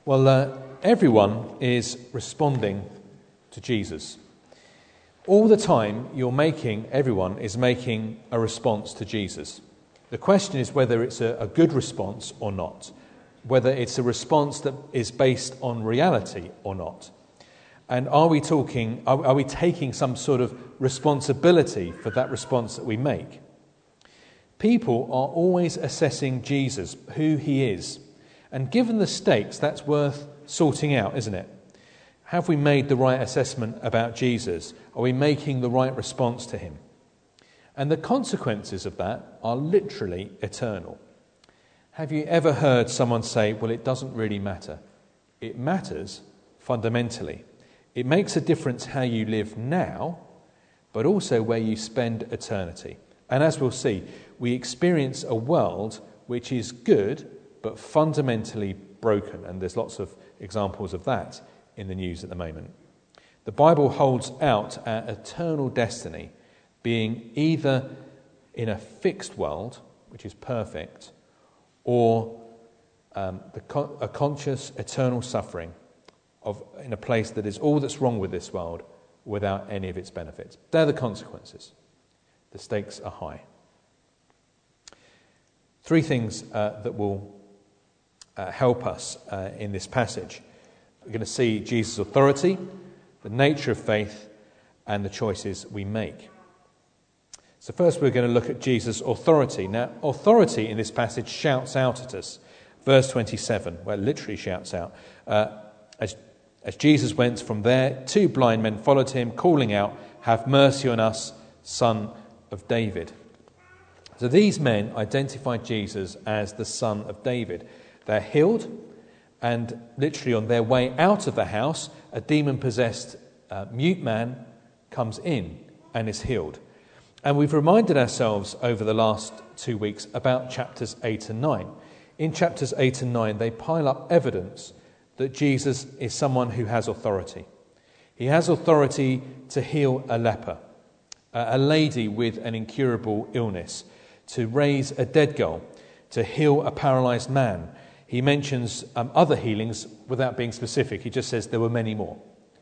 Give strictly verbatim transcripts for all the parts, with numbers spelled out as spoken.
Well, uh, everyone is responding to Jesus. All the time you're making, everyone is making a response to Jesus. The question is whether it's a, a good response or not, whether it's a response that is based on reality or not. And are we talking, are, are we taking some sort of responsibility for that response that we make? People are always assessing Jesus, who he is. And given the stakes, that's worth sorting out, isn't it? Have we made the right assessment about Jesus? Are we making the right response to him? And the consequences of that are literally eternal. Have you ever heard someone say, well, it doesn't really matter? It matters fundamentally. It makes a difference how you live now, but also where you spend eternity. And as we'll see, we experience a world which is good, but fundamentally broken. And there's lots of examples of that in the news at the moment. The Bible holds out our eternal destiny being either in a fixed world, which is perfect, or um, the con- a conscious eternal suffering of in a place that is all that's wrong with this world without any of its benefits. They're the consequences. The stakes are high. Three things uh, that will uh, help us uh, in this passage. We're going to see Jesus' authority, the nature of faith, and the choices we make. So first we're going to look at Jesus' authority. Now, authority in this passage shouts out at us. Verse twenty-seven, well, it literally shouts out. Uh, as, as Jesus went from there, two blind men followed him, calling out, "Have mercy on us, Son of David." So these men identified Jesus as the Son of David. They're healed, and literally on their way out of the house, a demon-possessed uh, mute man comes in and is healed. And we've reminded ourselves over the last two weeks about chapters eight and nine. In chapters eight and nine, they pile up evidence that Jesus is someone who has authority. He has authority to heal a leper, a lady with an incurable illness, to raise a dead girl, to heal a paralyzed man. He mentions um, other healings without being specific. He just says there were many more.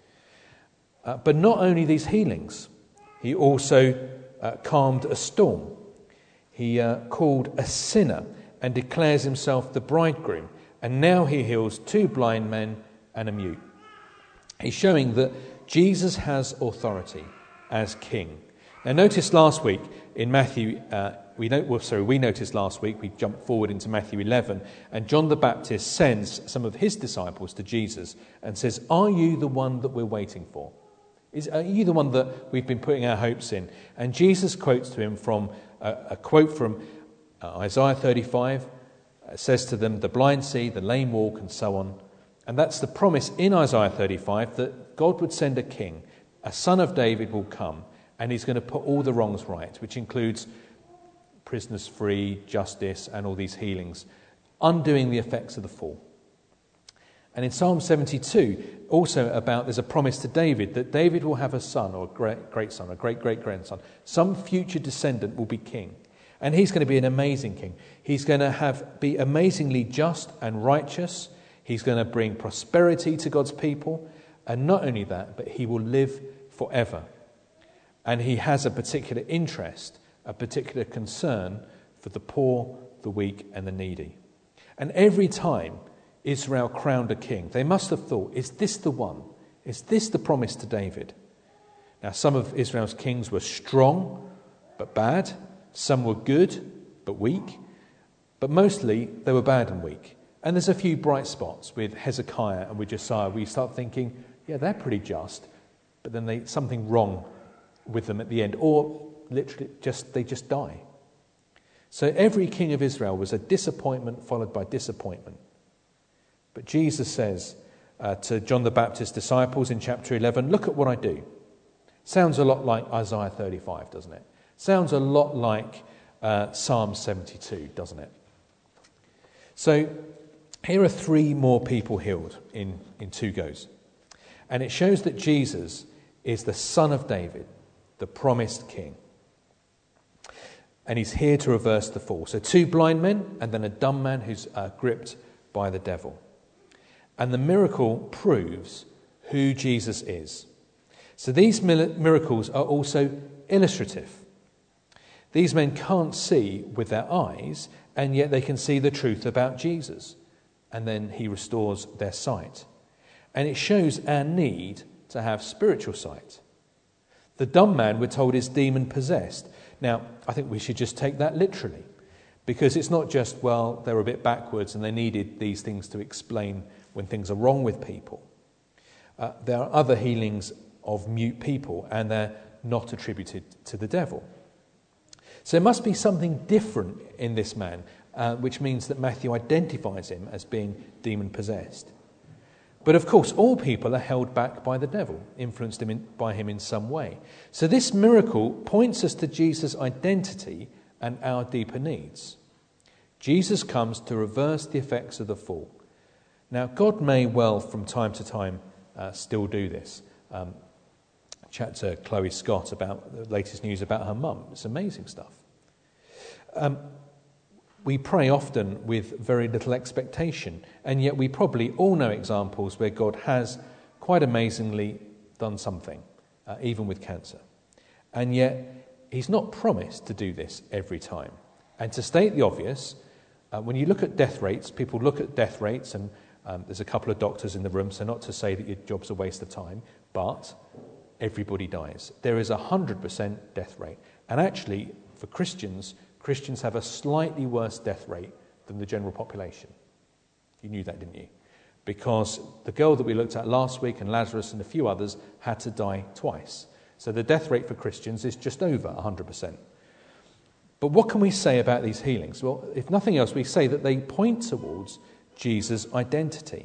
Uh, but not only these healings, he also uh, calmed a storm. He uh, called a sinner and declares himself the bridegroom. And now he heals two blind men and a mute. He's showing that Jesus has authority as king. Now notice last week in Matthew, uh, we know, well, sorry, we noticed last week, we jumped forward into Matthew eleven, and John the Baptist sends some of his disciples to Jesus and says, "Are you the one that we're waiting for? Is, are you the one that we've been putting our hopes in?" And Jesus quotes to him from uh, a quote from uh, Isaiah thirty-five, uh, says to them, "The blind see, the lame walk," and so on. And that's the promise in Isaiah thirty-five that God would send a king, a son of David will come, and he's going to put all the wrongs right, which includes prisoners free, justice, and all these healings, undoing the effects of the fall. And in Psalm seventy-two, also about, there's a promise to David that David will have a son, or a great, great son, a great-great-grandson. Some future descendant will be king. And he's going to be an amazing king. He's going to have be amazingly just and righteous. He's going to bring prosperity to God's people. And not only that, but he will live forever. And he has a particular interest, a particular concern for the poor, the weak, and the needy. And every time Israel crowned a king, they must have thought, is this the one? Is this the promise to David? Now, some of Israel's kings were strong but bad. Some were good but weak. But mostly they were bad and weak. And there's a few bright spots with Hezekiah and with Josiah. We start thinking, yeah, they're pretty just. But then they something wrong with them at the end. Or literally just they just die. So every king of Israel was a disappointment followed by disappointment. But Jesus says uh, to John the Baptist's disciples in chapter eleven, "Look at what I do." Sounds a lot like Isaiah thirty-five, doesn't it? Sounds a lot like uh, Psalm seventy-two, doesn't it? So here are three more people healed in, in two goes. And it shows that Jesus is the Son of David, the promised king. And he's here to reverse the fall. So two blind men and then a dumb man who's uh, gripped by the devil. And the miracle proves who Jesus is. So these miracles are also illustrative. These men can't see with their eyes, and yet they can see the truth about Jesus. And then he restores their sight. And it shows our need to have spiritual sight. The dumb man, we're told, is demon-possessed. Now, I think we should just take that literally, because it's not just, well, they were a bit backwards and they needed these things to explain when things are wrong with people. Uh, there are other healings of mute people, and they're not attributed to the devil. So there must be something different in this man, uh, which means that Matthew identifies him as being demon-possessed. But of course, all people are held back by the devil, influenced him in, by him in some way. So this miracle points us to Jesus' identity and our deeper needs. Jesus comes to reverse the effects of the fall. Now, God may well, from time to time, uh, still do this. Um, chat to Chloe Scott about the latest news about her mum. It's amazing stuff. Um, we pray often with very little expectation, and yet we probably all know examples where God has quite amazingly done something, uh, even with cancer. And yet he's not promised to do this every time. And to state the obvious, uh, when you look at death rates, people look at death rates, and um, there's a couple of doctors in the room, so not to say that your job's a waste of time, but everybody dies. There is a one hundred percent death rate. And actually, for Christians, Christians have a slightly worse death rate than the general population. You knew that, didn't you? Because the girl that we looked at last week, and Lazarus and a few others, had to die twice. So the death rate for Christians is just over one hundred percent. But what can we say about these healings? Well, if nothing else, we say that they point towards Jesus' identity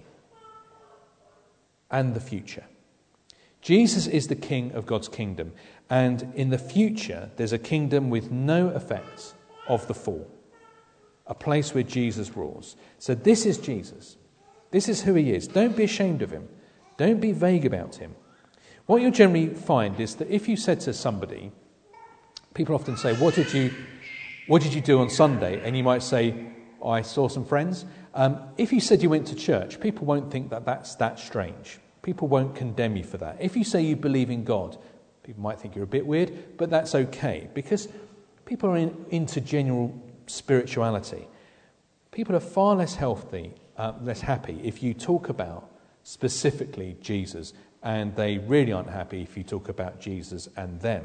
and the future. Jesus is the king of God's kingdom, and in the future there's a kingdom with no effects of the fall, a place where Jesus rules. So this is Jesus. This is who he is. Don't be ashamed of him. Don't be vague about him. What you'll generally find is that if you said to somebody, people often say, what did you what did you do on Sunday? And you might say, oh, I saw some friends. Um, if you said you went to church, people won't think that that's that strange. People won't condemn you for that. If you say you believe in God, people might think you're a bit weird, but that's okay, because people are in, into general spirituality. People are far less healthy, uh, less happy if you talk about specifically Jesus, and they really aren't happy if you talk about Jesus and them.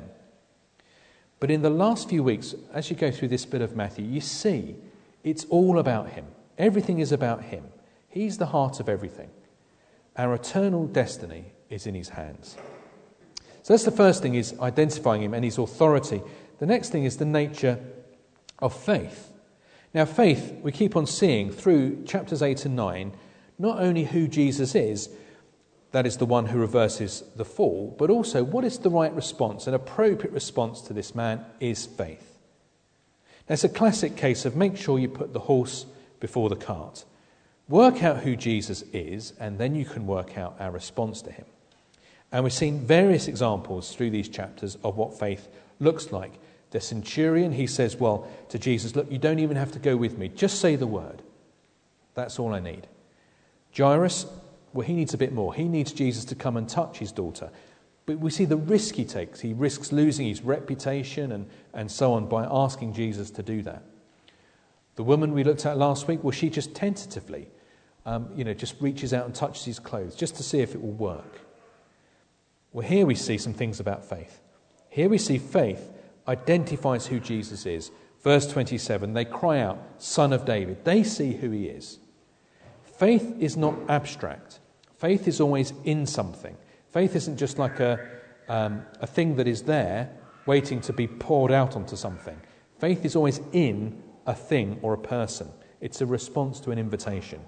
But in the last few weeks, as you go through this bit of Matthew, you see it's all about him. Everything is about him. He's the heart of everything. Our eternal destiny is in his hands. So that's the first thing, is identifying him and his authority. The next thing is the nature of faith. Now, faith, we keep on seeing through chapters eight and nine, not only who Jesus is, that is the one who reverses the fall, but also what is the right response. An appropriate response to this man is faith. Now, it's a classic case of make sure you put the horse before the cart. Work out who Jesus is, and then you can work out our response to him. And we've seen various examples through these chapters of what faith looks like. The centurion, he says, well, to Jesus, look, you don't even have to go with me. Just say the word. That's all I need. Jairus, well, he needs a bit more. He needs Jesus to come and touch his daughter. But we see the risk he takes. He risks losing his reputation and, and so on by asking Jesus to do that. The woman we looked at last week, well, she just tentatively, um, you know, just reaches out and touches his clothes just to see if it will work. Well, here we see some things about faith. Here we see faith identifies who Jesus is. Verse twenty-seven, they cry out, Son of David. They see who he is. Faith is not abstract. Faith is always in something. Faith isn't just like a, um, a thing that is there waiting to be poured out onto something. Faith is always in a thing or a person. It's a response to an invitation.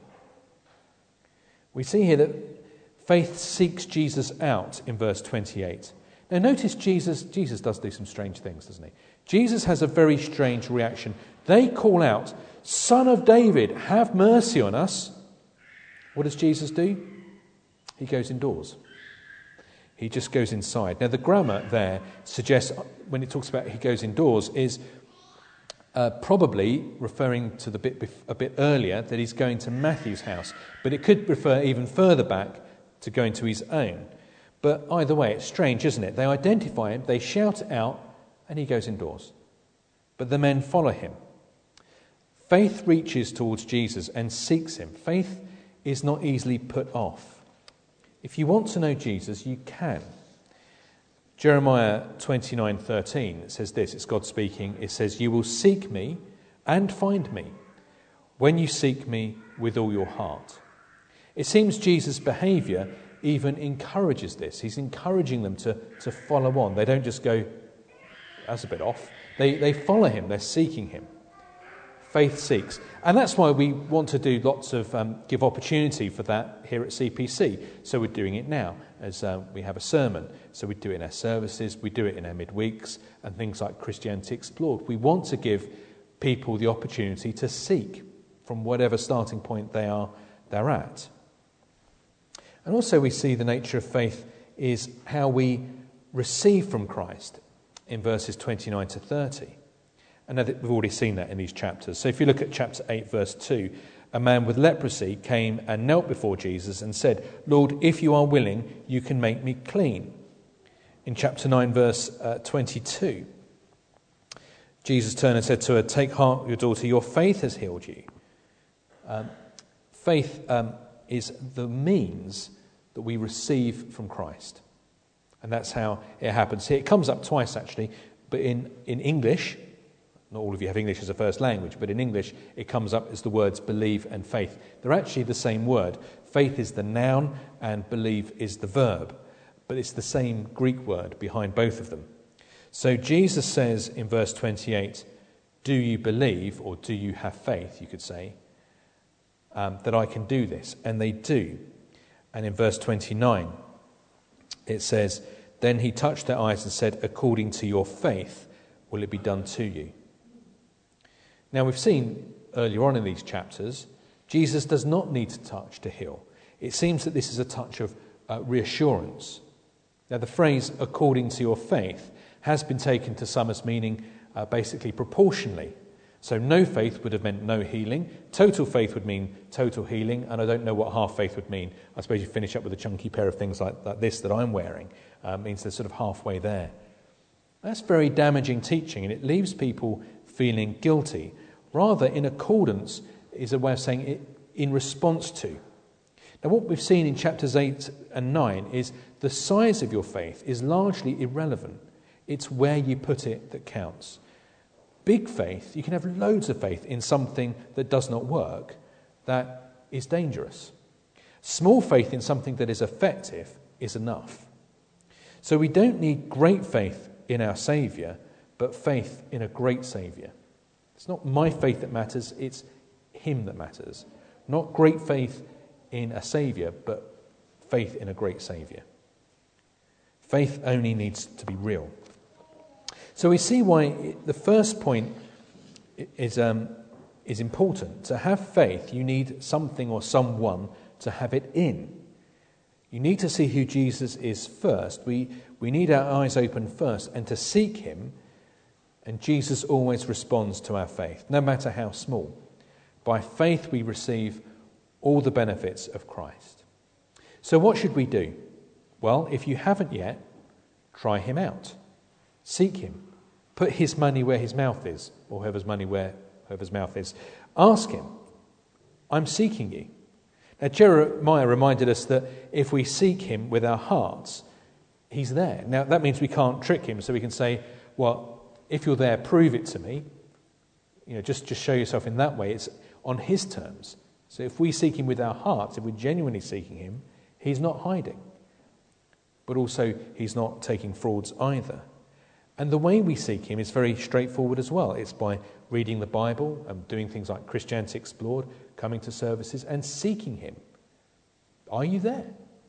We see here that faith seeks Jesus out in verse twenty-eight. Now notice Jesus, Jesus does do some strange things, doesn't he? Jesus has a very strange reaction. They call out, Son of David, have mercy on us. What does Jesus do? He goes indoors. He just goes inside. Now the grammar there suggests, when it talks about he goes indoors, is Uh, probably referring to the bit bef- a bit earlier that he's going to Matthew's house, but it could refer even further back to going to his own. But either way, it's strange, isn't it? They identify him, they shout it out, and he goes indoors. But the men follow him. Faith reaches towards Jesus and seeks him. Faith is not easily put off. If you want to know Jesus, you can. Jeremiah twenty-nine thirteen says this, it's God speaking, it says, "You will seek me and find me when you seek me with all your heart." It seems Jesus' behaviour even encourages this. He's encouraging them to, to follow on. They don't just go, that's a bit off. They, they follow him, they're seeking him. Faith seeks. And that's why we want to do lots of, um, give opportunity for that here at C P C. So we're doing it now as uh, we have a sermon. So we do it in our services, we do it in our midweeks and things like Christianity Explored. We want to give people the opportunity to seek from whatever starting point they are they're at. And also we see the nature of faith is how we receive from Christ in verses twenty-nine to thirty. And we've already seen that in these chapters. So if you look at chapter eight, verse two, a man with leprosy came and knelt before Jesus and said, "Lord, if you are willing, you can make me clean." In chapter nine, verse uh, twenty-two, Jesus turned and said to her, "Take heart, your daughter, your faith has healed you." Um, faith um, is the means that we receive from Christ. And that's how it happens here. It comes up twice, actually, but in, in English, not all of you have English as a first language, but in English it comes up as the words believe and faith. They're actually the same word. Faith is the noun and believe is the verb, but it's the same Greek word behind both of them. So Jesus says in verse twenty-eight, "Do you believe," or "Do you have faith," you could say, um, "that I can do this?" And they do. And in verse twenty-nine it says, "Then he touched their eyes and said, 'According to your faith will it be done to you.'" Now, we've seen earlier on in these chapters, Jesus does not need to touch to heal. It seems that this is a touch of uh, reassurance. Now, the phrase, "according to your faith," has been taken to some as meaning uh, basically proportionally. So no faith would have meant no healing. Total faith would mean total healing. And I don't know what half faith would mean. I suppose you finish up with a chunky pair of things like, like this that I'm wearing. Uh, means they're sort of halfway there. That's very damaging teaching, and it leaves people feeling guilty. Rather, in accordance is a way of saying it in response to. Now, what we've seen in chapters eight and nine is the size of your faith is largely irrelevant. It's where you put it that counts. Big faith, you can have loads of faith in something that does not work, that is dangerous. Small faith in something that is effective is enough. So we don't need great faith in our Saviour, but faith in a great Saviour. It's not my faith that matters, it's him that matters. Not great faith in a Saviour, but faith in a great Saviour. Faith only needs to be real. So we see why the first point is, um, is important. To have faith, you need something or someone to have it in. You need to see who Jesus is first. We, we need our eyes open first and to seek him. And Jesus always responds to our faith, no matter how small. By faith we receive all the benefits of Christ. So what should we do? Well, if you haven't yet, try him out. Seek him. Put his money where his mouth is, or whoever's money where whoever's mouth is. Ask him, "I'm seeking you." Now, Jeremiah reminded us that if we seek him with our hearts, he's there. Now, that means we can't trick him, so we can say, well, if you're there, prove it to me. You know, just, just show yourself in that way. It's on his terms. So if we seek him with our hearts, if we're genuinely seeking him, he's not hiding. But also, he's not taking frauds either. And the way we seek him is very straightforward as well. It's by reading the Bible and doing things like Christianity Explored, coming to services and seeking him. Are you there?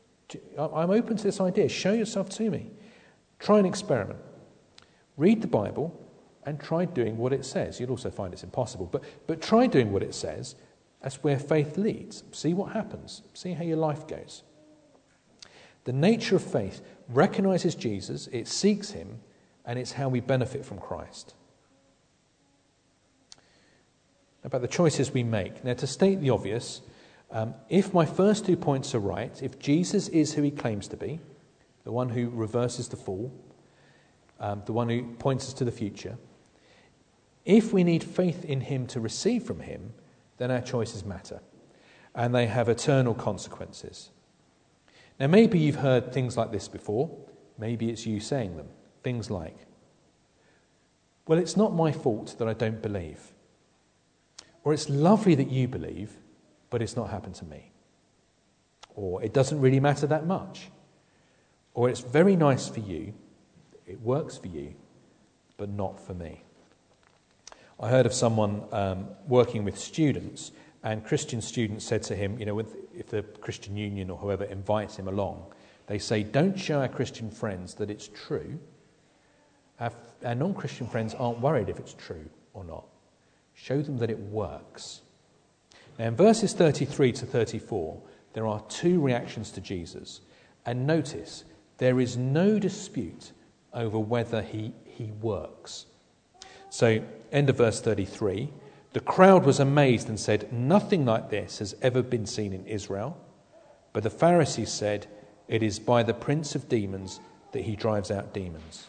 I'm open to this idea. Show yourself to me. Try an experiment. Read the Bible and try doing what it says. You'll also find it's impossible, but, but try doing what it says. That's where faith leads. See what happens. See how your life goes. The nature of faith recognises Jesus, it seeks him, and it's how we benefit from Christ. about the choices we make. Now, to state the obvious, um, if my first two points are right, if Jesus is who he claims to be, the one who reverses the fall, um, the one who points us to the future, if we need faith in him to receive from him, then our choices matter, and they have eternal consequences. Now, maybe you've heard things like this before. Maybe it's you saying them. Things like, well, it's not my fault that I don't believe. Or it's lovely that you believe, but it's not happened to me. Or it doesn't really matter that much. Or it's very nice for you, it works for you, but not for me. I heard of someone um, working with students, and Christian students said to him, you know, if the Christian Union or whoever invites him along, they say, don't show our Christian friends that it's true. Our, our non-Christian friends aren't worried if it's true or not. Show them that it works. Now, in verses thirty-three to thirty-four, there are two reactions to Jesus. And notice, there is no dispute over whether he, he works. So, end of verse thirty-three, the crowd was amazed and said, nothing like this has ever been seen in Israel. But the Pharisees said, it is by the prince of demons that he drives out demons.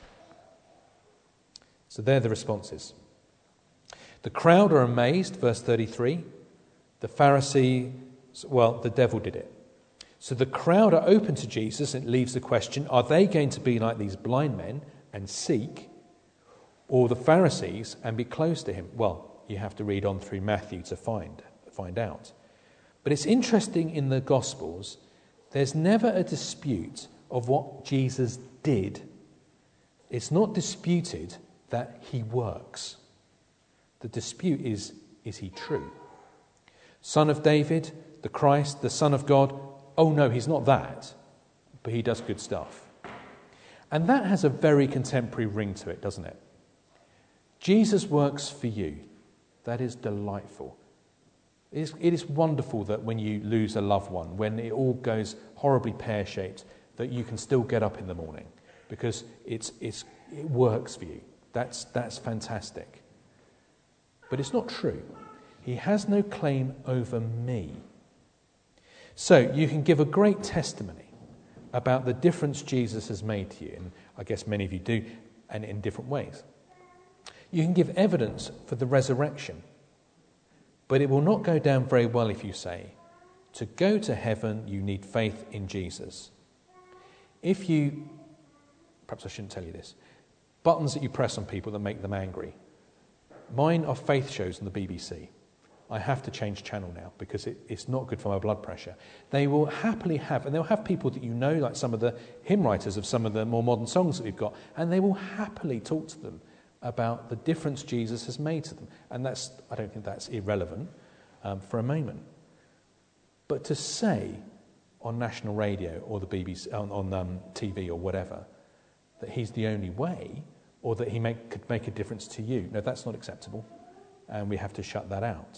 So they're the responses. The crowd are amazed, verse thirty-three. The Pharisee, well, the devil did it. So the crowd are open to Jesus, and it leaves the question, are they going to be like these blind men and seek, or the Pharisees and be close to him? Well, you have to read on through Matthew to find, find out. But it's interesting in the Gospels, there's never a dispute of what Jesus did. It's not disputed that he works. The dispute is, is he true? Son of David, the Christ, the Son of God. Oh no, he's not that, but he does good stuff. And that has a very contemporary ring to it, doesn't it? Jesus works for you. That is delightful. It is, it is wonderful that when you lose a loved one, when it all goes horribly pear-shaped, that you can still get up in the morning because it's, it's, it works for you. That's, that's fantastic. But it's not true. He has no claim over me. So you can give a great testimony about the difference Jesus has made to you, and I guess many of you do, and in different ways. You can give evidence for the resurrection, but it will not go down very well if you say, to go to heaven you need faith in Jesus. If you, perhaps I shouldn't tell you this, buttons that you press on people that make them angry. Mine are faith shows on the B B C. I have to change channel now because it, it's not good for my blood pressure. They will happily have, and they'll have people that you know, like some of the hymn writers of some of the more modern songs that we've got, and they will happily talk to them about the difference Jesus has made to them. And that's, I don't think that's irrelevant um, for a moment. But to say on national radio or the B B C, on, on um, T V or whatever, that he's the only way, or that he make, could make a difference to you, no, that's not acceptable. And we have to shut that out.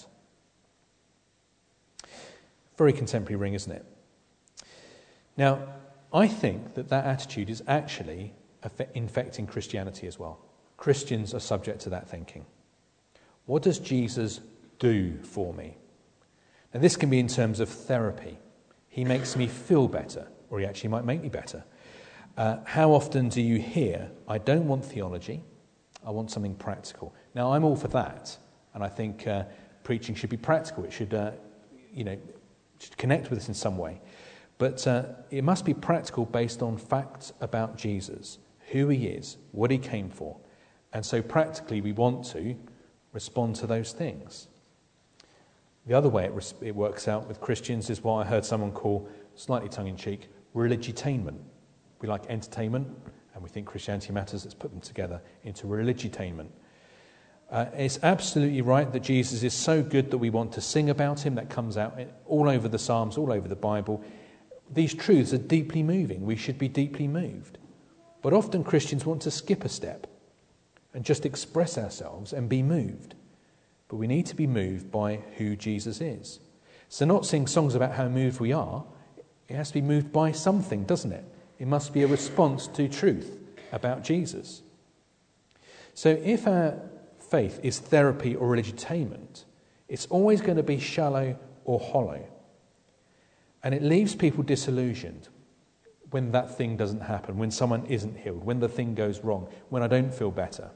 Very contemporary ring, isn't it? Now, I think that that attitude is actually infecting Christianity as well. Christians are subject to that thinking. What does Jesus do for me? Now, this can be in terms of therapy. He makes me feel better, or he actually might make me better. Uh, how often do you hear, I don't want theology, I want something practical? Now, I'm all for that, and I think uh, preaching should be practical. It should, uh, you know, should connect with us in some way. But uh, it must be practical based on facts about Jesus, who he is, what he came for. And so practically we want to respond to those things. The other way it, res- it works out with Christians is what I heard someone call, slightly tongue-in-cheek, religitainment. We like entertainment, and we think Christianity matters. Let's put them together into religitainment. Uh, it's absolutely right that Jesus is so good that we want to sing about him. That comes out all over the Psalms, all over the Bible. These truths are deeply moving. We should be deeply moved. But often Christians want to skip a step and just express ourselves and be moved. But we need to be moved by who Jesus is. So not sing songs about how moved we are. It has to be moved by something, doesn't it? It must be a response to truth about Jesus. So if our faith is therapy or religitainment, It's always going to be shallow or hollow. And it leaves people disillusioned when that thing doesn't happen, when someone isn't healed, when the thing goes wrong, when I don't feel better.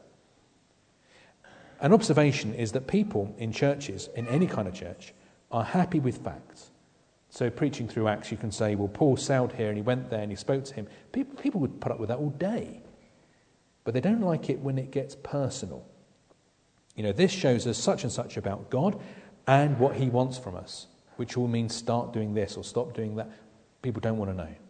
An observation is that people in churches, in any kind of church, are happy with facts. So preaching through Acts, you can say, well, Paul sailed here and he went there and he spoke to him. People, people would put up with that all day. But they don't like it when it gets personal. You know, this shows us such and such about God and what he wants from us, which all means start doing this or stop doing that. People don't want to know.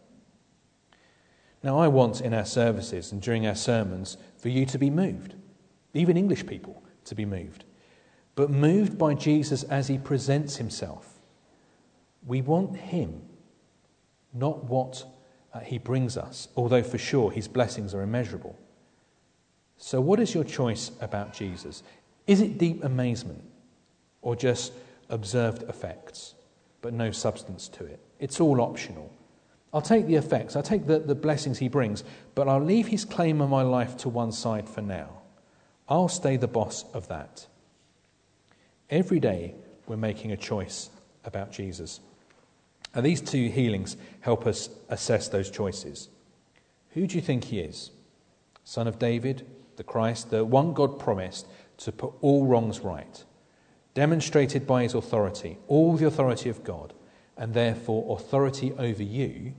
Now, I want in our services and during our sermons for you to be moved, even English people to be moved, but moved by Jesus as he presents himself. We want him, not what uh, he brings us, although for sure his blessings are immeasurable. So what is your choice about Jesus? Is it deep amazement or just observed effects, but no substance to it? It's all optional. I'll take the effects, I'll take the, the blessings he brings, but I'll leave his claim on my life to one side for now. I'll stay the boss of that. Every day we're making a choice about Jesus. And these two healings help us assess those choices. Who do you think he is? Son of David, the Christ, the one God promised to put all wrongs right, demonstrated by his authority, all the authority of God, and therefore authority over you.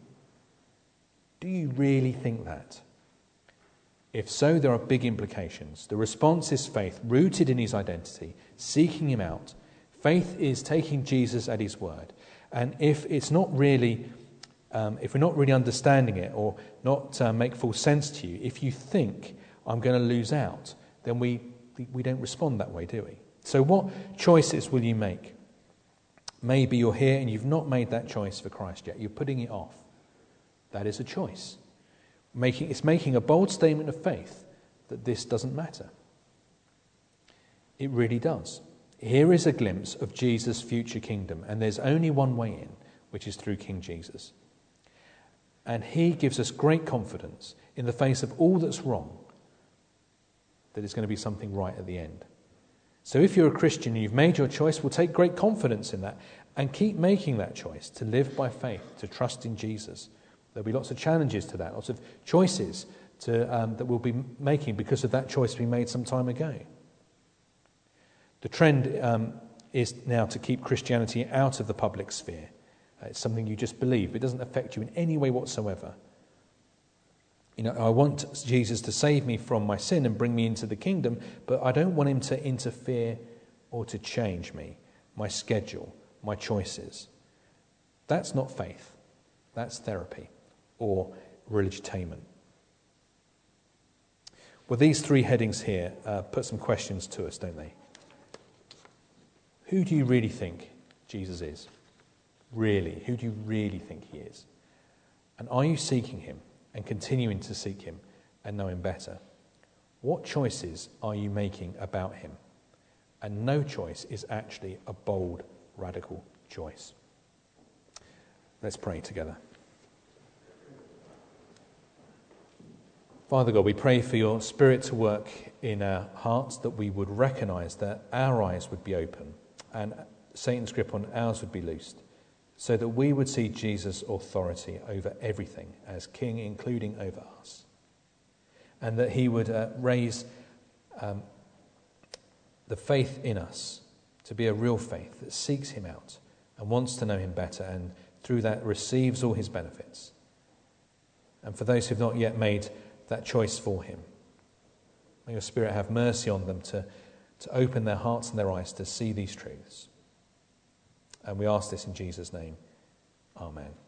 Do you really think that? If so, there are big implications. The response is faith, rooted in his identity, seeking him out. Faith is taking Jesus at his word. And if it's not really, um, if we're not really understanding it or not uh, make full sense to you, if you think I'm going to lose out, then we we don't respond that way, do we? So what choices will you make? Maybe you're here and you've not made that choice for Christ yet. You're putting it off. That is a choice. Making, it's making a bold statement of faith that this doesn't matter. It really does. Here is a glimpse of Jesus' future kingdom, and there's only one way in, which is through King Jesus. And he gives us great confidence in the face of all that's wrong, that there's going to be something right at the end. So if you're a Christian and you've made your choice, we'll take great confidence in that and keep making that choice to live by faith, to trust in Jesus. There'll be lots of challenges to that, lots of choices to, um, that we'll be making because of that choice we made some time ago. The trend um, is now to keep Christianity out of the public sphere. Uh, it's something you just believe, but it doesn't affect you in any way whatsoever. You know, I want Jesus to save me from my sin and bring me into the kingdom, but I don't want him to interfere or to change me, my schedule, my choices. That's not faith. That's therapy or religitainment. Well, these three headings here uh, put some questions to us, don't they? Who do you really think Jesus is? Really? Who do you really think he is? And are you seeking him and continuing to seek him and know him better? What choices are you making about him? And no choice is actually a bold, radical choice. Let's pray together. Father God, we pray for your Spirit to work in our hearts, that we would recognise that our eyes would be open and Satan's grip on ours would be loosed, so that we would see Jesus' authority over everything as King, including over us. And that he would uh, raise um, the faith in us to be a real faith that seeks him out and wants to know him better, and through that receives all his benefits. And for those who have not yet made that choice for him, may your Spirit have mercy on them to, to open their hearts and their eyes to see these truths. And we ask this in Jesus' name. Amen.